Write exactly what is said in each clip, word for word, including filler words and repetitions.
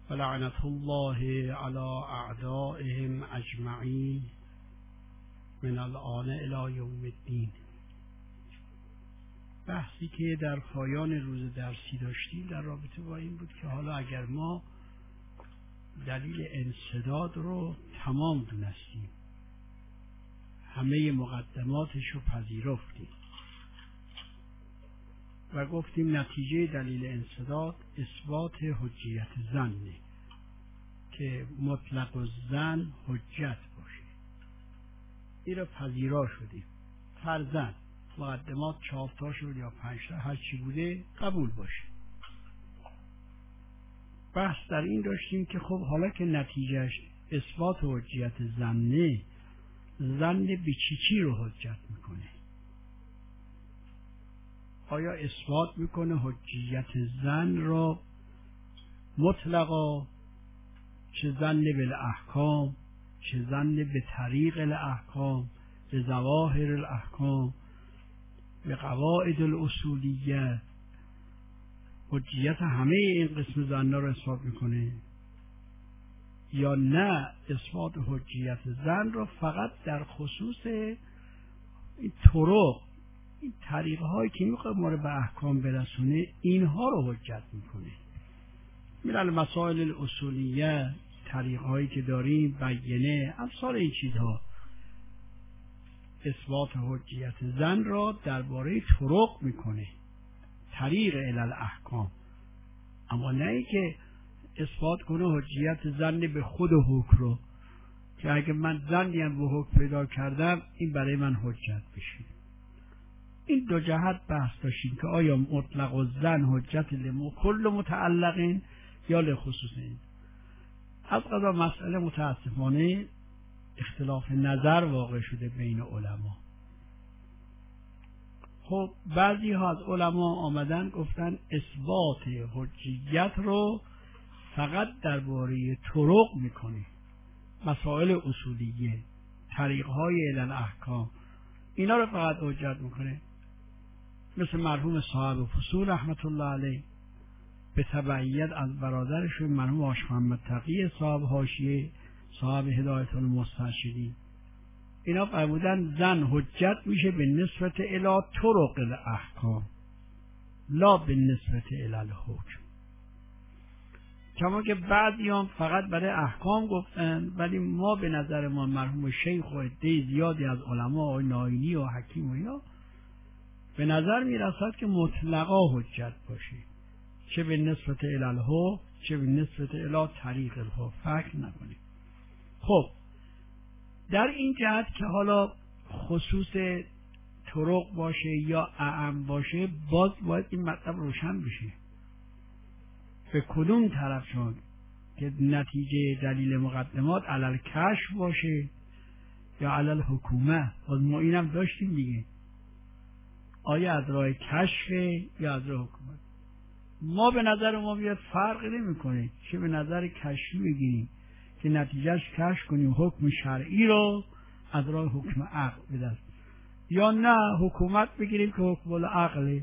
ولعنة الله على اعدائهم اجمعین من الآن الی یوم الدین. بحثی که در پایان روز درسی داشتیم در رابطه با این بود که حالا اگر ما دلیل انسداد رو تمام دونستیم، همه مقدماتش رو پذیرفتیم و گفتیم نتیجه دلیل انسداد اثبات حجیت ظنه که مطلق الظن حجت باشه. این رو پذیرا شدیم. فرضاً مقدمات چهار تا شد یا پنج تا، هر چی بوده قبول باشه. بحث در این داشتیم که خب حالا که نتیجهش اثبات حجیت ظنه، ظن به چی چی رو حجت میکنه؟ آیا اثبات میکنه حجیت ظن را مطلقا، چه ظن بالاحکام، چه ظن به طریق الاحکام، به ظواهر الاحکام، به قواعد الاصولیه، حجیت همه این قسم ظن را اثبات میکنه؟ یا نه اثبات حجیت ظن را فقط در خصوص این طرق، این طریقه هایی که میخواد ما رو به احکام برسونه، اینها رو حجت میکنه؟ من مسائل الاصولیه، طریقه هایی که داریم، بیینه، امثال این چیزها، اثبات حجیت ظن را درباره طرق میکنه، طریق الی الاحکام، اما نه ای که اثبات کنه حجیت ظن به خود حکم رو که اگه من ظنی هم به حکم پیدا کردم این برای من حجت بشه. این دو جهت بحث داشتیم که آیا مطلق الظن حجت لکل متعلقین یا لخصوص این. از قضا مسئله متاسفانه اختلاف نظر واقع شده بین علما. خب بعضی ها از علما آمدن گفتن اثبات حجیت رو فقط درباره طرق میکنه، مسائل اصولیه، طریقهای الی الاحکام، اینا رو فقط حجت میکنه. مثل مرحوم صاحب فصول رحمت الله علیه به تبعیت از برادرش مرحوم آش محمد تقی صاحب حاشیه صاحب هدایت المسترشدین، اینا فرمودن ظن حجت میشه به نسبت الی طرق الاحکام لا به نسبت الی الحکم. کما که بعضیان فقط برای احکام گفتن، ولی ما به نظر ما مرحوم شیخ و عده زیادی از علما و ناینی و حکیم و یا به نظر میرسد که مطلقا حجت باشه، چه به نسبت الی الحکم چه به نسبت الی طریق الحکم، فکر نکنید. خب در این جهت که حالا خصوص طرق باشه یا اعم باشه، باز باید این مطلب روشن بشه به کدوم طرف شد که نتیجه دلیل مقدمات علل کشف باشه یا علل حکومه. باز ما اینم داشتیم دیگه، آیا از راه کشف یا از راه حکومت. ما به نظر ما بیاد فرق نمی کنه چه به نظر کشفی بگیریم که نتیجهش کشف کنیم حکم شرعی رو از راه حکم عقل بدست، یا نه حکومت بگیریم که حکم العقله.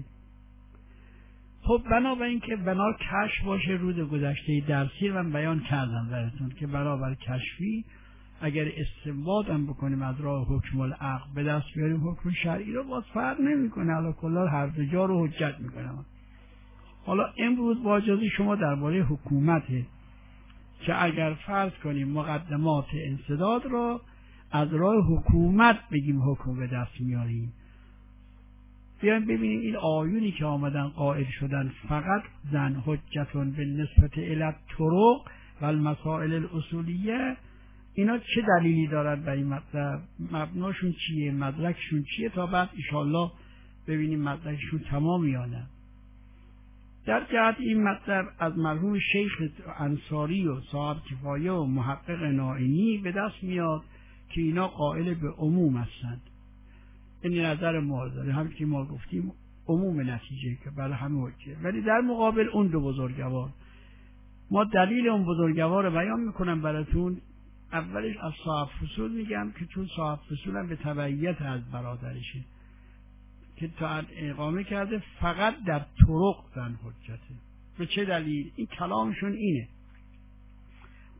خب بنابراین که بنا کشف باشه، روز گذشته درسی من بیان کردم براتون که برابر کشفی اگر استنباط هم بکنیم از راه حکم العقل به دست بیاریم حکم شرعی رو، باز فرق نمیکنه، حالا کلا هر دو جا رو حجت میکنم. حالا امروز با اجازه شما درباره حکومته که اگر فرض کنیم مقدمات انسداد رو از راه حکومت بگیم حکم به دست میاریم، بیایم ببینیم این آیونی که آمدن قائل شدن فقط ظن حجتون به نسبت الی الطرق و المسائل الاصولیه، اینا چه دلیلی دارد برای این مطلب، مبناشون چیه، مدرکشون چیه، تا بعد انشاءالله ببینیم مدرکشون تمام یا نه. در جهت این مطلب از مرحوم شیخ انصاری و صاحب کفایه و محقق نائینی به دست میاد که اینا قائل به عموم هستند. این نظر ما داره، هم که ما گفتیم عموم نتیجه که برای همه حجه، ولی در مقابل اون دو بزرگوار ما دلیل اون بزرگوار رو بیان میکنم براتون. اولش از صاحب فصول میگم که چون صاحب فصول هم به تبعیت از برادرشه که تا اقامه کرده فقط در طرق ظن حجته. به چه دلیل؟ این کلامشون اینه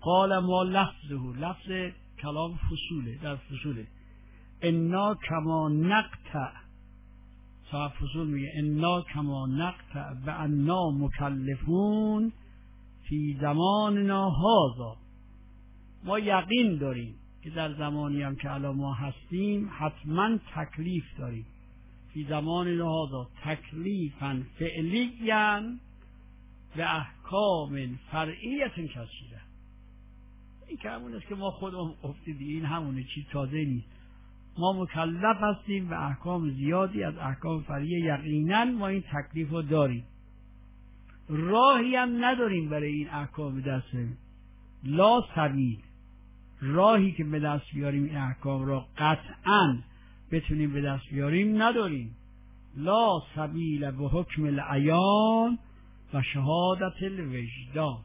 قال ما لفظه، لفظ کلام فصوله، در فصوله. انا کما نقطع، صاحب فصول میگه انا کما نقطع و انا مکلفون فی زماننا هذا، ما یقین داریم که در زمانی هم که الان ما هستیم حتما تکلیف داریم. فی زماننا هذا تکلیفا فعلیا و احکام فرعیت کثیره. این که همون است که ما خودمون گفتیم، این همونه، چیز تازه نیست. ما مکلف هستیم و احکام زیادی از احکام فرعیه یقینا ما این تکلیف رو داریم. راهی هم نداریم برای این احکام دست بریم. لا سبیل، راهی که به دست بیاریم این احکام را قطعا بتونیم به دست بیاریم نداریم. لا سبیل به حکم العیان و شهادت الوجدان.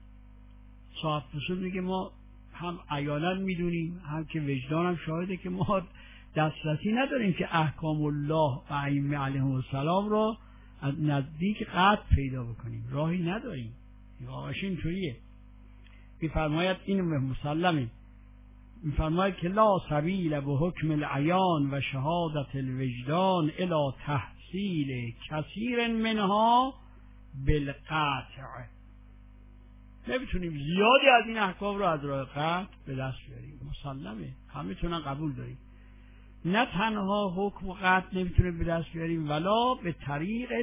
صاحب فصول میگه ما هم عیانا میدونیم هم که وجدان هم شاهده که ما دسترسی نداریم که احکام الله و ائمه علیهم السلام را از نزدیک قطع پیدا بکنیم. راهی نداریم. واقعش اینطوریه. میفرماید این مسلمه، میفرماید که لا سبیل به حکم العیان و شهادت الوجدان الی تحصیل کثیر منها بالقطع. نمیتونیم زیادی از این احکام رو از راه قطع به دست بیاریم. مسلمه، همه تونن قبول داریم. نه تنها حکم و قطع نمیتونیم به دست بیاریم، ولا به طریق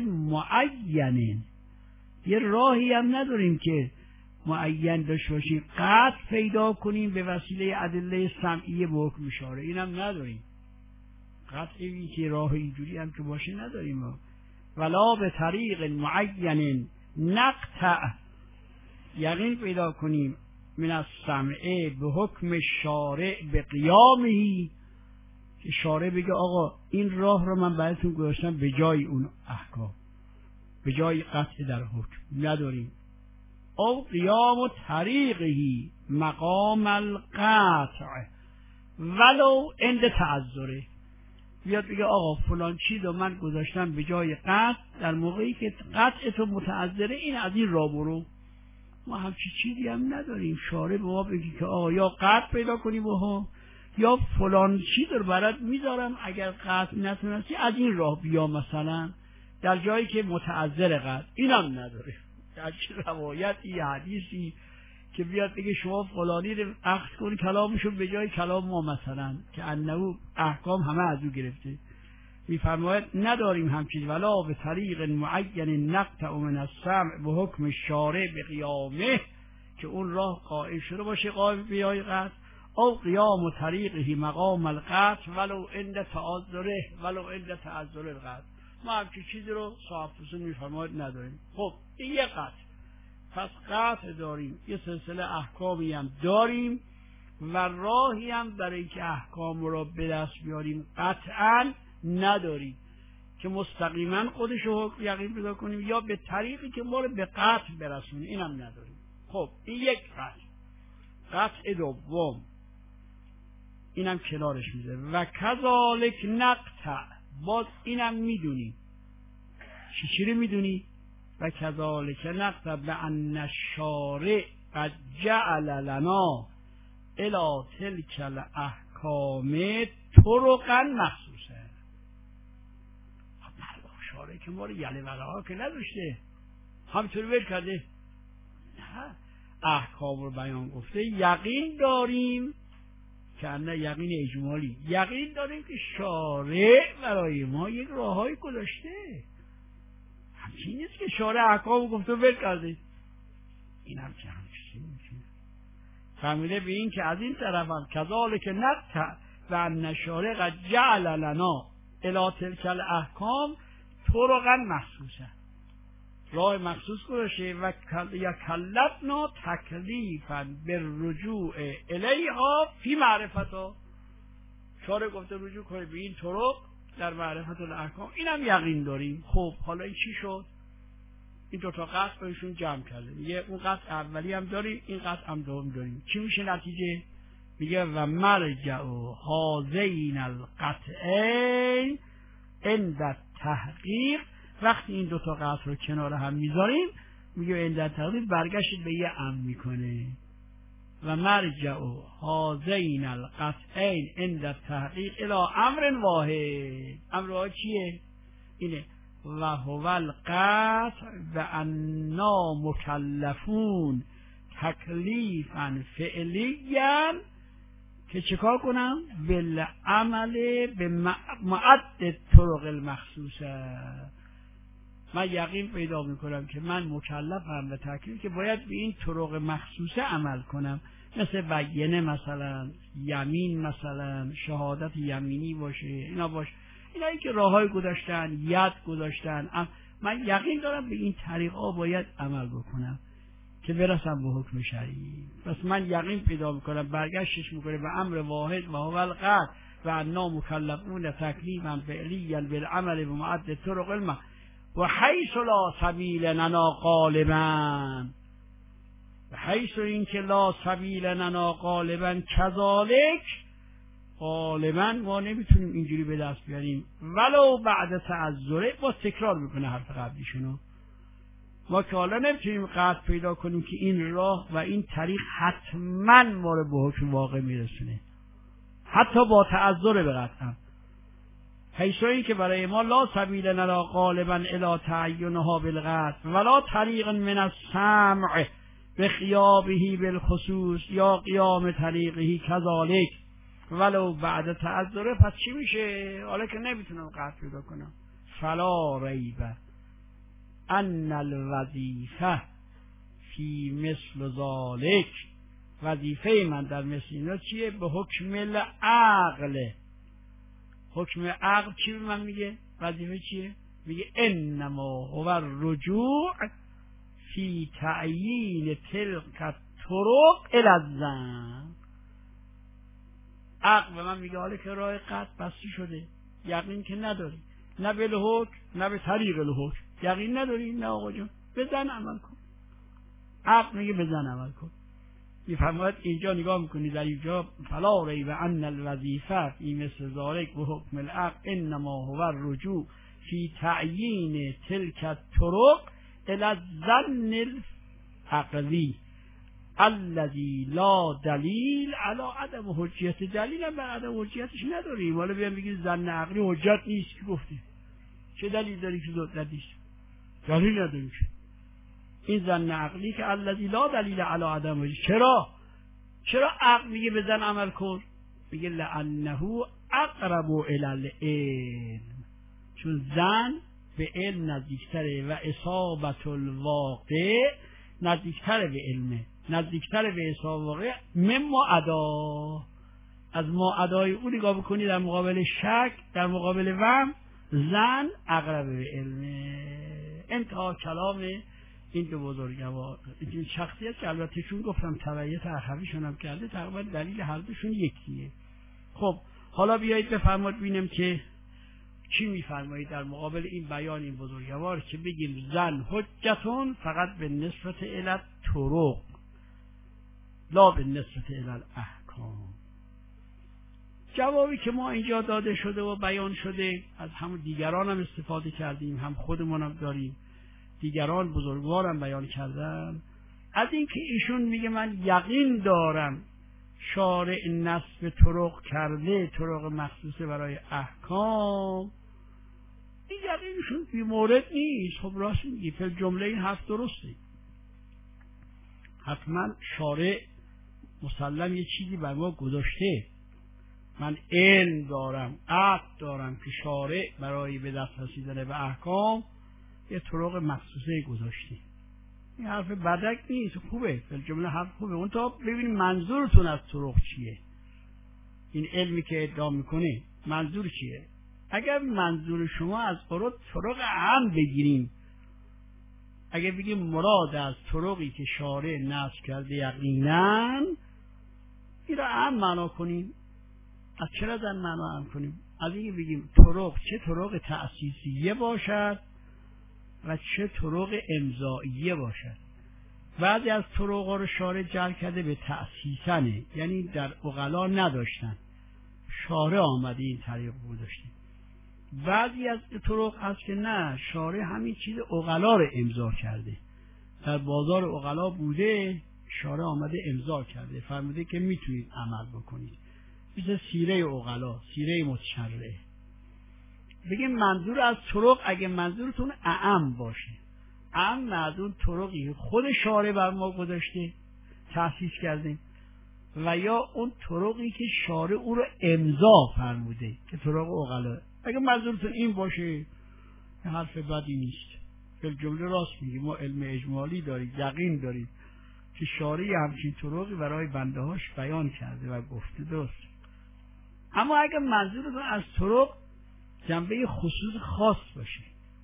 معین، یه راهی هم نداریم که معین داشته باشیم قطع پیدا کنیم به وسیله ادله سمعیه به حکم اشاره، اینم نداریم. قطعی که راه اینجوری هم که باشه نداریم. ولا به طریق معین نقطع، یقین پیدا کنیم من از سمعه به حکم شارع به قیامهی، که شارع بگه آقا این راه رو من براتون گذاشتم به جای اون احکام، به جای قطع در حکم نداریم. او قیام طریقهی مقام القطع ولو عند تعذره، بیاد بگه آقا فلان چیز رو من گذاشتم به جای قطع در موقعی که قطع تو متعذره، این از این راه برو. ما همچی چیزی هم نداریم. شارع به ما بگی که آقا یا قطع پیدا کنی بها یا فلان چیز رو برات میذارم اگر قطع نتونستی از این راه بیا، مثلا در جایی که متعذر قطع، اینم نداره. در چه روایتی حدیثی که بیاد بگه شما فلانی رو اخذ کنی کلامشون به جای کلام ما، مثلا که انه احکام همه از او گرفته. میفرماید نداریم همچیز. ولا به طریق معین نقطع من السمع به حکم شارع به قیامه، که اون راه قائم شده باشه قائم بیای قطع، او قیام و طریقه مقام القطع ولو عند تعذره ولو عند تعذر القطع. ما همچین چیزی رو صاحب فصول میفرماید نداریم. خب این یه قطع. پس قطع داریم، یه سلسله احکامی هم داریم و راهی هم برای که احکام رو به دست بیاریم قطعا نداریم که مستقیما خودش رو یقین پیدا کنیم یا به طریقی که ما رو به قطع برسونه، اینم نداریم. خب این یک قطع. قطع دوم اینم کنارش میذاره و کذالک نقطع، باز اینم میدونی. چی چی رو میدونی؟ و کذالک نقطع بان الشارع قد جعل لنا الی تلک الاحکام طرقا مخصوصه. شارع که ما رو یله ولاها که نداشته، همینطوری ول کرده. نه، احکام رو بیان گفته. یقین داریم که نه یقین اجمالی، یقین داریم که شارع برای ما یک راههایی گذاشته. همچین نیست که شارع احکام گفته ول کرده. این هم که همچین میشه فهمیده به این که از این طرف هم کذالک نقطع و ان شارع قد جعل لنا الی تلک الاحکام طرقا مخصوصه، راه مخصوص گذاشته و یکلفنا تکلیفا بالرجوع الیها فی معرفتها. شارع گفته رجوع کنید به این طرق در معرفت الاحکام، اینم یقین داریم. خب حالا این چی شد؟ این دو تا قطع بهشون جمع کردیم. یه اون قطع اولی هم داریم، این قطع هم دوم داریم. چی میشه نتیجه؟ میگه و مرجع هذین القطعین عند تحقیق. وقتی این دو تا قطع رو کنار هم میذاریم میگه عند تحقیق برگشت به یه ام میکنه. و مرجع هذین القطعین عند التحقیق الی امر واحد. امر واحد چیه؟ اینه و هو القطع و انا مکلفون تکلیفا فعلیا که چکار کنم؟ بالعمل به معد طرق المخصوصه. من یقین پیدا میکنم که من مکلفم به تکلیف که باید به این طرق مخصوصه عمل کنم، مثل بیینه مثلا، یمین مثلا، شهادت یمینی باشه، اینا باشه، اینایی که راههای گذاشتن، ید گذاشتن، من یقین دارم به این طریقا باید عمل بکنم که برسم به حکم شرعی. پس من یقین پیدا میکنم برگشتش میکنه به امر واحد و هو القطع و انا مکلفون تکلیفا فعلیا بالعمل بمعد طرق الم و حیث لا سبیل لنا غالبا، و حیث این که لا سبیل لنا غالبا کذالک، غالبا ما نمیتونیم اینجوری به دست بیاریم ولو بعد تعذره. با تکرار میکنه حرف قبلیشونو، ما که حالا نمیتونیم قطع پیدا کنیم که این راه و این طریق حتما ما رو به حکم واقع میرسونه، حتی با تعذر به قطعا. حیث این که برای ما لا سبیل لنا غالبا الی تعینها بالقطع ولا طریق من السمع بخیابه بالخصوص یا قیام طریقه کذالک ولو بعد تعذره. پس چی میشه؟ حالا که نمیتونم قطع پیدا کنم، فلا ریبه ان الوظیفه فی مثل ذالک، وظیفه من در مثل اینا چیه؟ به حکم العقل. حکم عقل چی به من میگه؟ وظیفه چیه؟ میگه انما هو الرجوع فی تعیین تلک الطرق الی الظن. عقل به من میگه حالا که راه قطع بسته شده، یقین که نداری، نه به الحکم نه به طریق الحکم، یقین نداری، نه آقا جان بزن عمل کن. عقل میگه بزن عمل کن. میفرماید اینجا نگاه میکنی در اینجا فلا ریب ان الوظیفه فی مثل ذالک و حکم العقل انما هو الرجوع فی تعیین تلک الطرق الی الظن العقلی الذی لا دلیل علی عدم حجیت. دلیل هم بر عدم حجیتش نداریم. حالا بیان بگید ظن عقلی حجت نیست که گفته، چه دلیل داری که زود ندیش؟ دلیل نداریم. این ظن عقلی که الذی لا دلیل علی عدم حجیت. چرا؟ چرا عقل میگه بزن عمل کن؟ میگه لانه اقرب الی العلم، چون ظن به علم نزدیکتره و اصابت الواقع نزدیکتره به علمه، نزدیکتر به حساب واقع. من ما ادا، از ما ادای او نگاه بکنی در مقابل شک، در مقابل وهم، ظن اقرب به علمه. انتها کلام این دو بزرگوار. این شخصیت که البته چون گفتم تبعیت اخویشون هم کرده، تقریبا دلیل هر دوشون یکیه. خب حالا بیایید بفرمایید ببینیم که چی میفرمایید در مقابل این بیان این بزرگوار که بگیم ظن حجتون فقط به نسبت الی طرق لا به نسبت الی الاحکام. جوابی که ما اینجا داده شده و بیان شده از همون دیگران هم استفاده کردیم، هم خودمون هم داریم، دیگران بزرگوار هم بیان کردن، از این که ایشون میگه من یقین دارم شارع نصب طرق کرده، طرق مخصوصه برای احکام. این یقینشون بی مورد نیست. خب راست میگی، فی جمله این حرف درسته. حتما شارع مسلم یه چیزی بر ما گذاشته. من علم دارم، عقل دارم که شارع برای به دست رسیدن به احکام یه طرق مخصوصه گذاشته. این حرف بدک نیست، خوبه، فی جمله حرف خوبه. اون تا ببینیم منظورتون از طرق چیه. این علمی که ادعا میکنه منظور چیه؟ اگر منظور شما از طرق طرق عام بگیریم، اگر بگیم مراد از طرقی که شارع نصب کرده یقیناً، این را عام معنا کنیم. از چرا در معنا عام کنیم؟ از اینکه بگیم طرق چه طرق تأسیسیه باشد و چه طرق امضائیه باشد. بعضی از طرق ها رو شارع جعل کرده به تأسیسنه، یعنی در عقلا نداشتن، شارع آمده این طریق گذاشته. بعضی از طرق هست که نه، شارع همین چیز عقلا رو امضا کرده، در بازار عقلا بوده، شارع آمده امضا کرده فرموده که میتونید عمل بکنید، مثل سیره عقلا، سیره متشرع. بگیم منظور از طرق، اگه منظورتون اعم باشه، اعم از اون طرقی خود شارع بر ما گذاشته تأسیس کرده و یا اون طرقی که شارع او رو امضا فرموده که طرق عقلا. اگه منظورتون این باشه حرف بدی نیست، به جمله راست میگی. ما علم اجمالی داریم، یقین داریم که شارع همچین طرقی برای بنده هاش بیان کرده و گفته، درست. اما اگه منظورتون از طرق جنبه خصوص خاص باشه،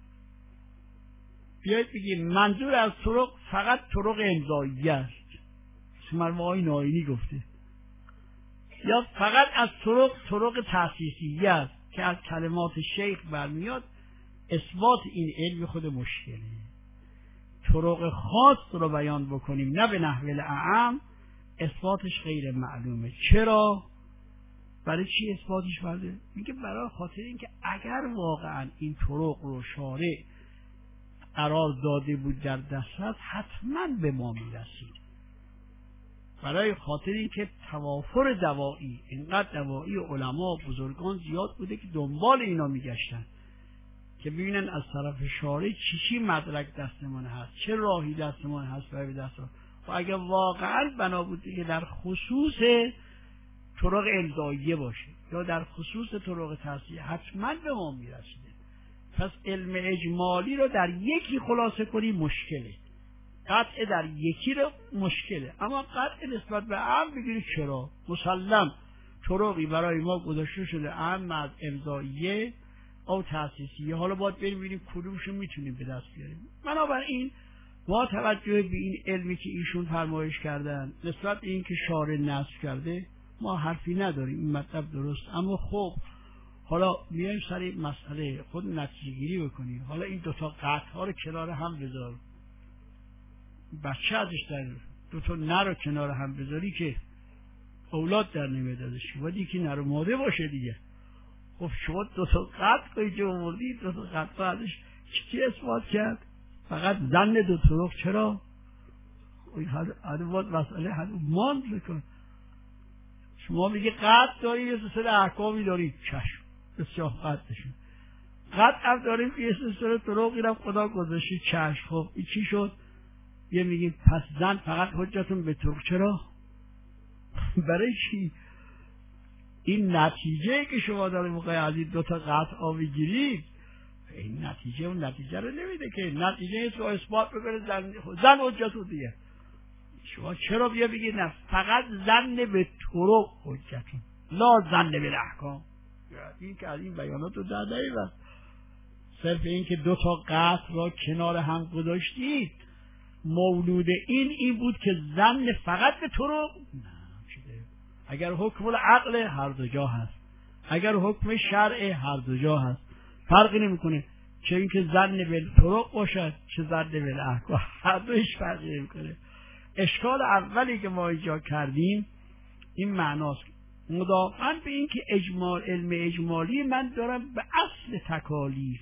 بیایید بگیم منظور از طرق فقط طرق امضایی است، مرموهای ناینی گفته، یا فقط از طرق طرق تأسیسیه است که از کلمات شیخ برمیاد، اثبات این علم خود مشکله. طرق خاص رو بیان بکنیم نه به نحو اعم، اثباتش غیر معلومه. چرا؟ برای چی اثباتش برده؟ میگه برای خاطر اینکه اگر واقعا این طرق رو شارع قرار داده بود در دسترس، حتما به ما میرسید. برای خاطر اینکه توافر دوایی، اینقدر دوایی علما بزرگان زیاد بوده که دنبال اینا میگشتن که ببینن از طرف شارع چی چی مدرک دستمان هست، چه راهی دستمان هست برای دست. و اگر واقعا بنا بوده که در خصوص طرق امضاییه باشه یا در خصوص طرق تأسیسیه، حتما به ما میرسیده. پس علم اجمالی رو در یکی خلاصه کنی مشکله، قطع در یکی رو مشکله، اما قطع نسبت به عام بگیری چرا؟ مسلم طرقی برای ما گذاشته شده عام از امضاییه او تأسیسیه، حالا باید بریم ببینیم کدومشو میتونیم به دست بیاریم. بنابراین با توجه به این علمی که ایشون فرمایش کردن نسبت به این که شارع نصب کرده، ما حرفی نداریم، این مطلب درست. اما خب حالا میایم سر این مسئله خود نتیجه گیری بکنیم. حالا این دوتا قطع ها رو کنار هم بذار، بچه ازش در دوتا نر رو کنار هم بذاری که اولاد در نمیاد ازش، باید یکی نر و ماده باشه دیگه. خب شما دوتا قطع که اینجا آوردی، دوتا قطع ازش چی اثبات کرد؟ فقط زن دو طرق. چرا؟ حالا باید مسئله حالا ماند بکن. شما میگه قطع داری یه سلسله احکامی داری، چشم بسیار قطعشون قطع هم داریم که یه سلسله طرقی رو خدا گذاشتی، چشم. خب این چی شد؟ یه میگیم پس زن فقط حجتون به طرق. چرا؟ برای چی؟ این نتیجه که شما داریم موقع از این دوتا قطع آبی گیرید، این نتیجه اون نتیجه رو نمیده که. نتیجه ایست رو اثبات بکنه زن زن حجتون دیگه. شما چرا بیا بگید نه فقط زن به طرق حجتون، لا زن به احکام؟ این که از این بیانات رو در دقیقه صرف این که دو تا قطع را کنار هم گذاشتید، مولود این این بود که زن فقط به طرق نه. اگر حکم العقل هر دو جا هست، اگر حکم شرع هر دو جا هست، فرقی نمیکنه چه اینکه زن به طرق باشد چه زن به احکام، هر دوش فرقی نمیکنه. اشکال اولی که ما ایجاد کردیم این معناست، مضافاً به این که اجمال علم اجمالی من دارم به اصل تکالیف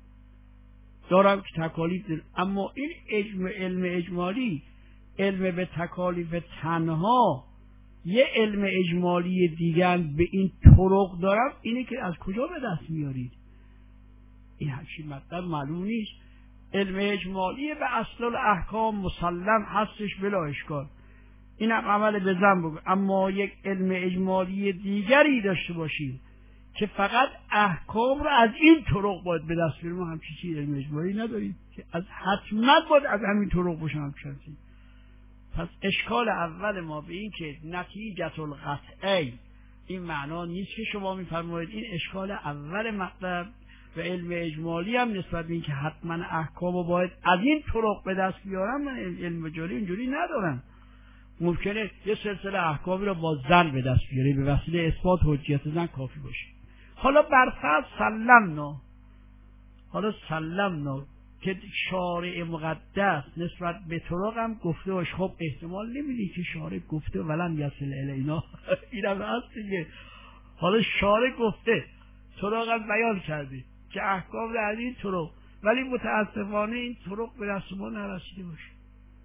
دارم که تکالیف دارم. اما این علم علم اجمالی علم به تکالیف تنها یه علم اجمالی دیگر به این طرق دارم، اینه که از کجا به دست میارید؟ این همچین مطلب معلوم نیست. علم اجمالی به اصل الاحکام مسلم هستش بلا اشکال، این هم عمل به ذنب بگو. اما یک علم اجمالی دیگری داشته باشیم که فقط احکام رو از این طرق باید به دست بیاریم، ما همچین چیزی علم اجمالی نداریم که از حتما باید از همین طرق باشه همچین. پس اشکال اول ما به این که نتیجت القطعی این معنا نیست که شما میفرمایید. این اشکال اول مطلب و علم اجمالی هم نسبت به این که حتما احکام رو باید از این طرق به دست بیارم، من علم اجمالی اینجوری ندارم. ممکنه یه سلسله احکامی رو با زن به دست بیاره، به وسیله اثبات حجیت زن کافی باشه. حالا برفرض سلمنا، حالا سلمنا که شارع مقدس نسبت به طرق هم گفته باشه. خب احتمال نمیدی که شارع گفته ولم یصل الینا، اینم هست دیگه. حالا شارع گفته، طرق هم بیان کرده که احکام در این طرق، ولی متاسفانه این طرق به دست ما نرسیده باشه.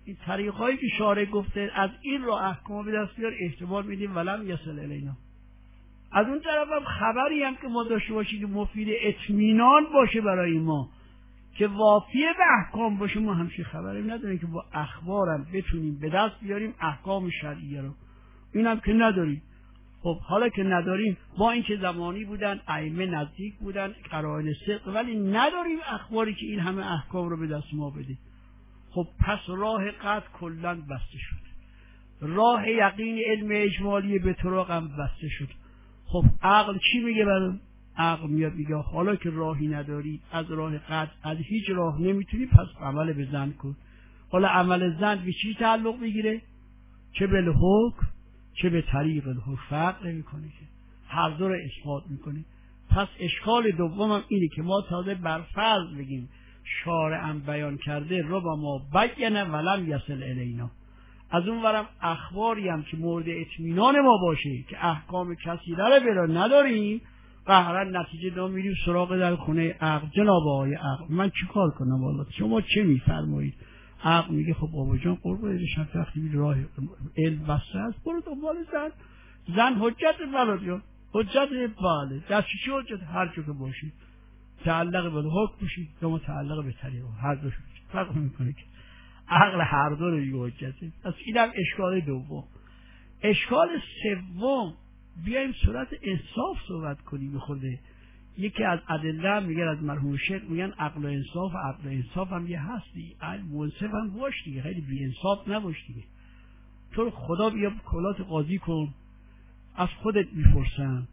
این طریقایی که شارع گفته از این رو احکام به دست بیار احتمال میدیم ولم یصل الینا. از اون طرف هم خبری هم که ما داشته باشیم که مفید اطمینان باشه برای ما، که وافیه به احکام باشه، ما همچین خبری نداریم که با اخبارم بتونیم به دست بیاریم احکام شرعیه رو. اینم که نداریم. خب حالا که نداریم، با اینکه زمانی بودن ائمه نزدیک بودن قرائن صدق، ولی نداریم اخباری که این همه احکام رو به دست ما بده. خب پس راه قطع کلا بسته شد، راه یقین علم اجمالی به طرق هم بسته شد. خب عقل چی میگه؟ برای عقل میاد میگه حالا که راهی نداری، از راه قطع از هیچ راه نمیتونی، پس عمل به ظن کن. حالا عمل ظن به چی تعلق میگیره؟ چه به حکم چه به طریق الحکم فرق نمیکنه، که هر دو رو اثبات میکنه. پس اشکال دومم اینه که ما تازه بر فرض بگیم شارعم بیان کرده رو با ما بیانه ولم یصل الینا، از اون ورم اخباری هم که مورد اطمینان ما باشه که احکام کثیره رو بلا نداریم، قهرن نتیجه دام میریم سراغ در خونه عقل. جناب آقای عقل من چی کار کنم؟ والله شما چه میفرمایید؟ عقل میگه خب بابا جان قربون بشم، وقتی راه علم بسته است برو دنبال زن. زن حجت بلادیان، حجت بله در چی حجت؟ هر جو که باشید، تعلق به حکم باشید یا متعلق به طریق، هر دو فرق میکنه که عقل هر دو رو یه حجته. پس اینم اشکال دوم. اشکال سوم، بیایم صورت انصاف صحبت کنیم. بخورده یکی از ادله میگن از مرحوم شیخ میگن عقل و انصاف، عقل و انصاف هم یه هستی، عقل منصف هم باش دیگه، خیلی بی انصاف نباش دیگه. تو خدا بیا کلات قاضی کن، از خودت میپرسن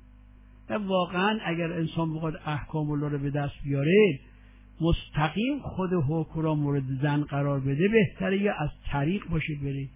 واقعا اگر انسان بخواد احکام الله رو به دست بیاره مستقیم خود حکم را مورد زن قرار بده بهتره یا از طریق باشه بره؟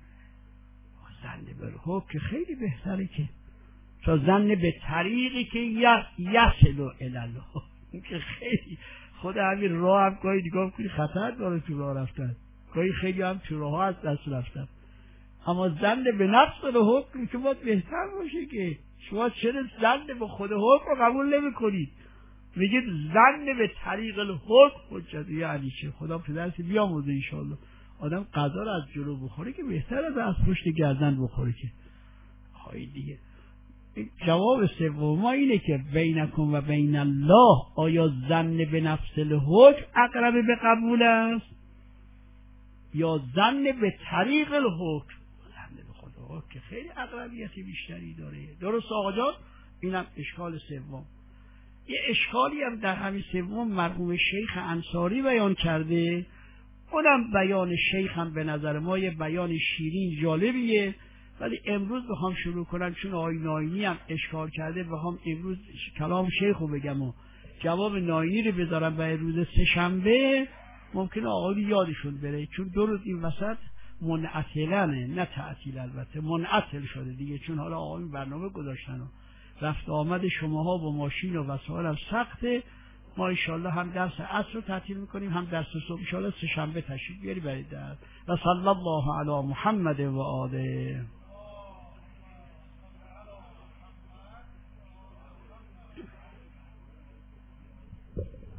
زن به حکم که خیلی بهتره، که تا زن به طریقی که یصل الی که خیلی خود همین راه هم گاهی نگاه کنی خطر داره تو راه رفتن، گاهی خیلی هم تو راه ها از دست رفتن. اما زن به نفس به حکم که باید بهتر باشه، که شما چرا زن به خود حکم رو قبول نمی کنید؟ میگید زن به طریق الحکم حجت. یعنی چه؟ خدا پدرت بیاموزه انشاءالله. آدم قضا رو از جلو بخوره که بهتر از از پشت گردن بخوره. که خواهی دیگه جواب سوم ما اینه که بینکم و بین الله، آیا زن به نفس الحکم اقرب به قبول است یا زن به طریق الحکم؟ زن به خود حکم که خیلی اقربیت بیشتری داره. درست آقا جان؟ اینم اشکال سوم. یه اشکالی هم در همین سوم مرحوم شیخ انصاری بیان کرده، اونم بیان شیخ هم به نظر ما یه بیان شیرین جالبیه، ولی امروز بخوام شروع کنم چون آقای ناینی هم اشکال کرده، بخوام امروز کلام شیخ رو بگم و جواب ناینی رو بذارم برای روز سه‌شنبه ممکنه آقای یادشون بره، چون دو روز این وسط منعطلنه، نه تعطیل، البته منعطل شده دیگه، چون حالا آقای برنامه گذاشتن و رفت آمد شماها با ماشین و وسایل هم سخته. ما انشالله هم درس عصر رو تعطیل میکنیم، هم درس صبح انشالله سه شنبه تشریف بیاری برای درس. و صلی الله علی محمد و آله.